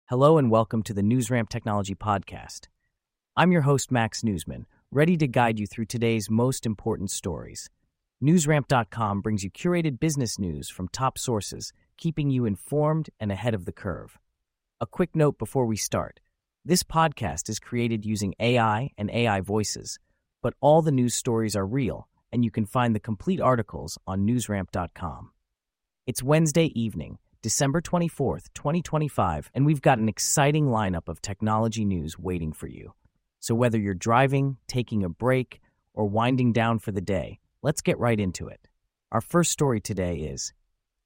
Hello and welcome to the NewsRamp Technology Podcast. I'm your host, Max Newsman, ready to guide you through today's most important stories. NewsRamp.com brings you curated business news from top sources, keeping you informed and ahead of the curve. A quick note before we start. This podcast is created using AI and AI voices, but all the news stories are real, and you can find the complete articles on NewsRamp.com. It's Wednesday evening, December 24th, 2025, and we've got an exciting lineup of technology news waiting for you. So whether you're driving, taking a break, or winding down for the day, let's get right into it. Our first story today is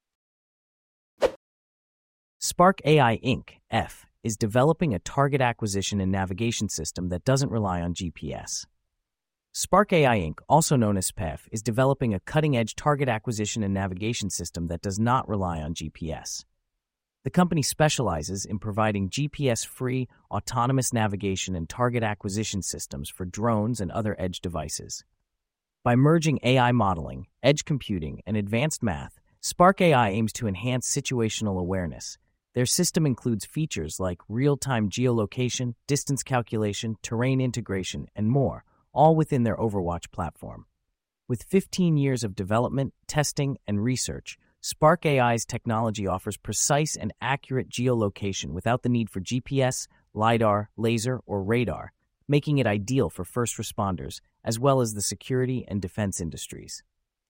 Spark AI Inc. F is developing a target acquisition and navigation system that doesn't rely on GPS. Spark AI Inc., also known as SPEF, is developing a cutting-edge target acquisition and navigation system that does not rely on GPS. The company specializes in providing GPS-free, autonomous navigation and target acquisition systems for drones and other edge devices. By merging AI modeling, edge computing, and advanced math, Spark AI aims to enhance situational awareness. Their system includes features like real-time geolocation, distance calculation, terrain integration, and more, all within their Overwatch platform. With 15 years of development, testing, and research, Spark AI's technology offers precise and accurate geolocation without the need for GPS, LiDAR, laser, or radar, making it ideal for first responders, as well as the security and defense industries.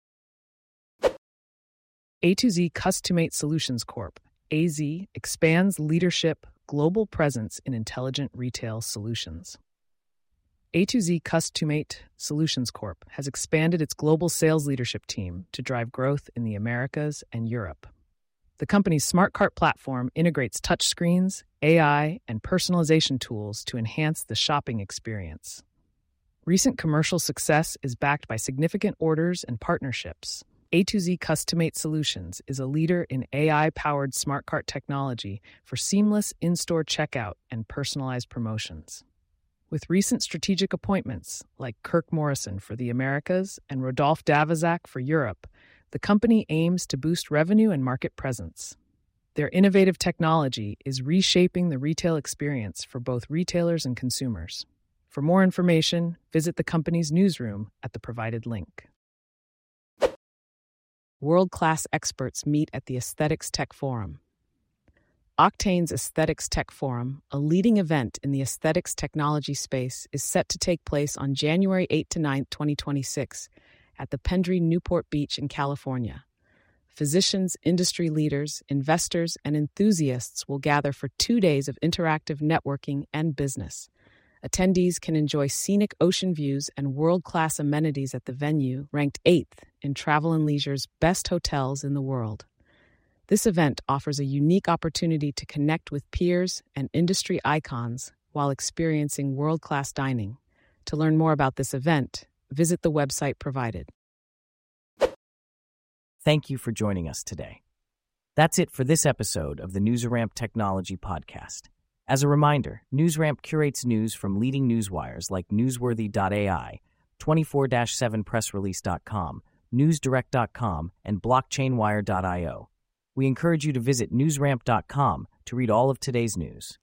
A2Z Customate Solutions Corp. AZ expands leadership, global presence in intelligent retail solutions. A2Z Customate Solutions Corp. has expanded its global sales leadership team to drive growth in the Americas and Europe. The company's Smart Cart platform integrates touchscreens, AI, and personalization tools to enhance the shopping experience. Recent commercial success is backed by significant orders and partnerships. A2Z Customate Solutions is a leader in AI-powered Smart Cart technology for seamless in-store checkout and personalized promotions. With recent strategic appointments like Kirk Morrison for the Americas and Rodolphe Davizak for Europe, the company aims to boost revenue and market presence. Their innovative technology is reshaping the retail experience for both retailers and consumers. For more information, visit the company's newsroom at the provided link. World-class experts meet at the Aesthetics Tech Forum. Octane's Aesthetics Tech Forum, a leading event in the aesthetics technology space, is set to take place on January 8 to 9, 2026, at the Pendry Newport Beach in California. Physicians, industry leaders, investors, and enthusiasts will gather for 2 days of interactive networking and business. Attendees can enjoy scenic ocean views and world-class amenities at the venue, ranked 8th in Travel + Leisure's best hotels in the world. This event offers a unique opportunity to connect with peers and industry icons while experiencing world-class dining. To learn more about this event, visit the website provided. Thank you for joining us today. That's it for this episode of the NewsRamp Technology Podcast. As a reminder, NewsRamp curates news from leading newswires like Newsworthy.ai, 24/7pressrelease.com, NewsDirect.com, and BlockchainWire.io. We encourage you to visit newsramp.com to read all of today's news.